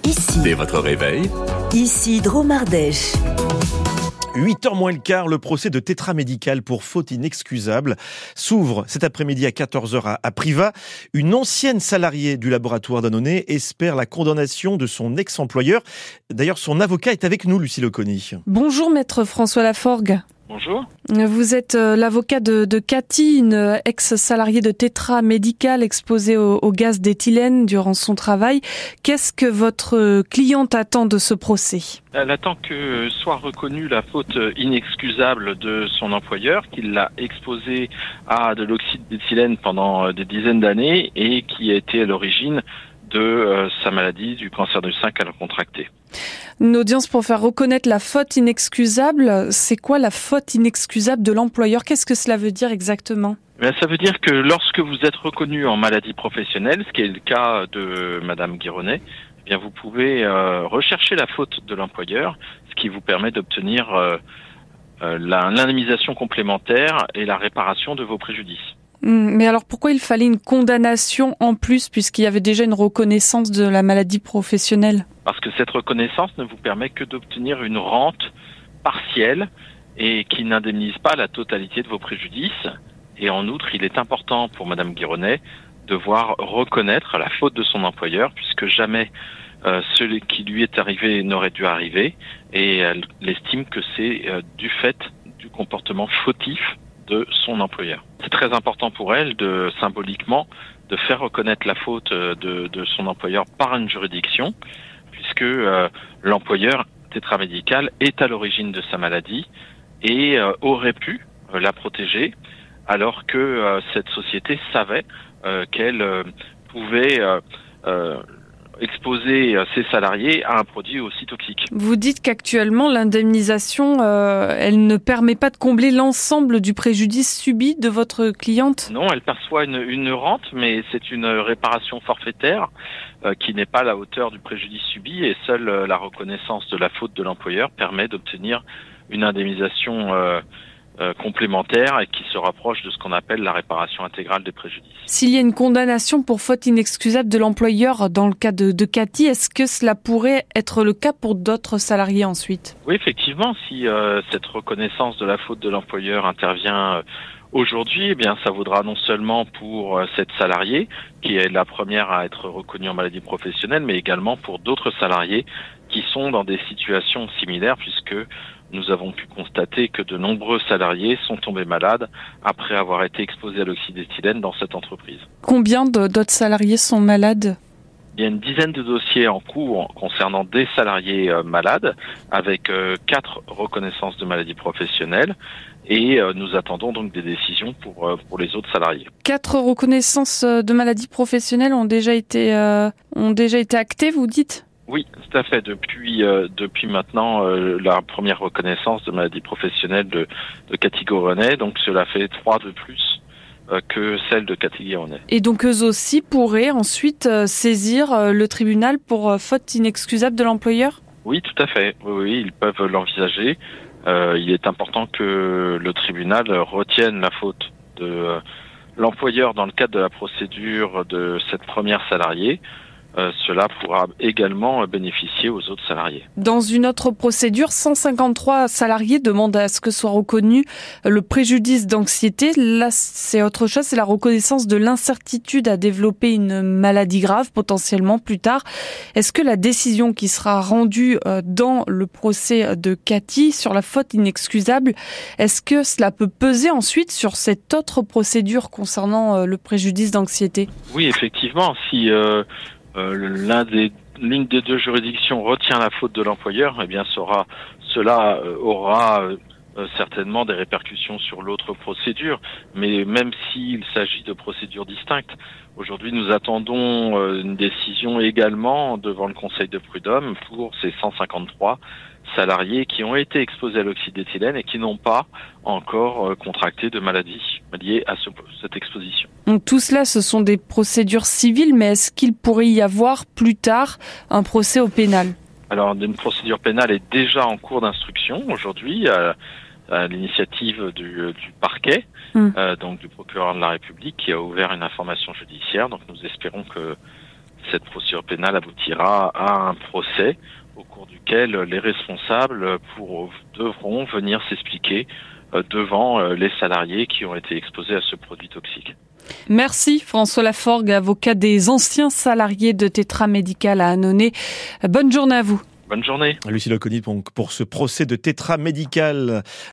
Ici. Dès votre réveil. Ici Dromardèche. 8h moins le quart, le procès de Tétra Médical pour faute inexcusable s'ouvre cet après-midi à 14h à Privas. Une ancienne salariée du laboratoire Danone espère la condamnation de son ex-employeur. D'ailleurs, son avocat est avec nous, Lucie Leconi. Bonjour maître François Laforgue. Bonjour. Vous êtes l'avocat de Cathy, une ex-salariée de Tétra Médical exposée au gaz d'éthylène durant son travail. Qu'est-ce que votre cliente attend de ce procès ? Elle attend que soit reconnue la faute inexcusable de son employeur, qui l'a exposée à de l'oxyde d'éthylène pendant des dizaines d'années et qui a été à l'origine de sa maladie, du cancer du sein qu'elle a contracté. Une audience pour faire reconnaître la faute inexcusable. C'est quoi la faute inexcusable de l'employeur ? Qu'est-ce que cela veut dire exactement ? Ça veut dire que lorsque vous êtes reconnu en maladie professionnelle, ce qui est le cas de Madame Guironnet, eh bien vous pouvez rechercher la faute de l'employeur, ce qui vous permet d'obtenir l'indemnisation complémentaire et la réparation de vos préjudices. Mais alors pourquoi il fallait une condamnation en plus puisqu'il y avait déjà une reconnaissance de la maladie professionnelle ? Parce que cette reconnaissance ne vous permet que d'obtenir une rente partielle et qui n'indemnise pas la totalité de vos préjudices. Et en outre, il est important pour Madame Guironnet de voir reconnaître la faute de son employeur puisque jamais ce qui lui est arrivé n'aurait dû arriver et elle estime que c'est du fait du comportement fautif de son employeur. C'est très important pour elle de symboliquement de faire reconnaître la faute de son employeur par une juridiction, puisque l'employeur Tétra Médical est à l'origine de sa maladie et aurait pu la protéger, alors que cette société savait qu'elle pouvait exposer ses salariés à un produit aussi toxique. Vous dites qu'actuellement, l'indemnisation, elle ne permet pas de combler l'ensemble du préjudice subi de votre cliente ? Non, elle perçoit une rente, mais c'est une réparation forfaitaire qui n'est pas à la hauteur du préjudice subi et seule la reconnaissance de la faute de l'employeur permet d'obtenir une indemnisation complémentaire et qui se rapproche de ce qu'on appelle la réparation intégrale des préjudices. S'il y a une condamnation pour faute inexcusable de l'employeur dans le cas de Cathy, est-ce que cela pourrait être le cas pour d'autres salariés ensuite ? Oui, effectivement, si cette reconnaissance de la faute de l'employeur intervient aujourd'hui, eh bien, ça vaudra non seulement pour cette salariée, qui est la première à être reconnue en maladie professionnelle, mais également pour d'autres salariés qui sont dans des situations similaires, puisque nous avons pu constater que de nombreux salariés sont tombés malades après avoir été exposés à l'oxyde d'éthylène dans cette entreprise. Combien d'autres salariés sont malades ? Il y a une dizaine de dossiers en cours concernant des salariés malades, avec 4 reconnaissances de maladies professionnelles, et nous attendons donc des décisions pour les autres salariés. 4 reconnaissances de maladies professionnelles ont déjà été actées, vous dites ? Oui, tout à fait. Depuis maintenant la première reconnaissance de maladie professionnelle de Cathy Guironnet, donc cela fait 3 de plus que celle de Cathy Guironnet. Et donc eux aussi pourraient ensuite saisir le tribunal pour faute inexcusable de l'employeur ? Oui, tout à fait. Oui, ils peuvent l'envisager. Il est important que le tribunal retienne la faute de l'employeur dans le cadre de la procédure de cette première salariée. Cela pourra également bénéficier aux autres salariés. Dans une autre procédure, 153 salariés demandent à ce que soit reconnu le préjudice d'anxiété. Là, c'est autre chose, c'est la reconnaissance de l'incertitude à développer une maladie grave potentiellement plus tard. Est-ce que la décision qui sera rendue dans le procès de Cathy sur la faute inexcusable, est-ce que cela peut peser ensuite sur cette autre procédure concernant le préjudice d'anxiété ? Oui, effectivement, si l'une des deux juridictions retient la faute de l'employeur, eh bien cela aura certainement des répercussions sur l'autre procédure, mais même s'il s'agit de procédures distinctes, aujourd'hui nous attendons une décision également devant le Conseil de prud'homme pour ces 153 salariés qui ont été exposés à l'oxyde d'éthylène et qui n'ont pas encore contracté de maladie liée à cette exposition. Donc tout cela, ce sont des procédures civiles, mais est-ce qu'il pourrait y avoir plus tard un procès au pénal ? Alors, une procédure pénale est déjà en cours d'instruction aujourd'hui à l'initiative du parquet, donc du procureur de la République qui a ouvert une information judiciaire. Donc nous espérons que cette procédure pénale aboutira à un procès au cours duquel les responsables devront venir s'expliquer devant les salariés qui ont été exposés à ce produit toxique. Merci François Laforgue, avocat des anciens salariés de Tetra Medical à Annonay. Bonne journée à vous. Bonne journée. Lucile Oconi pour ce procès de Tetra Medical.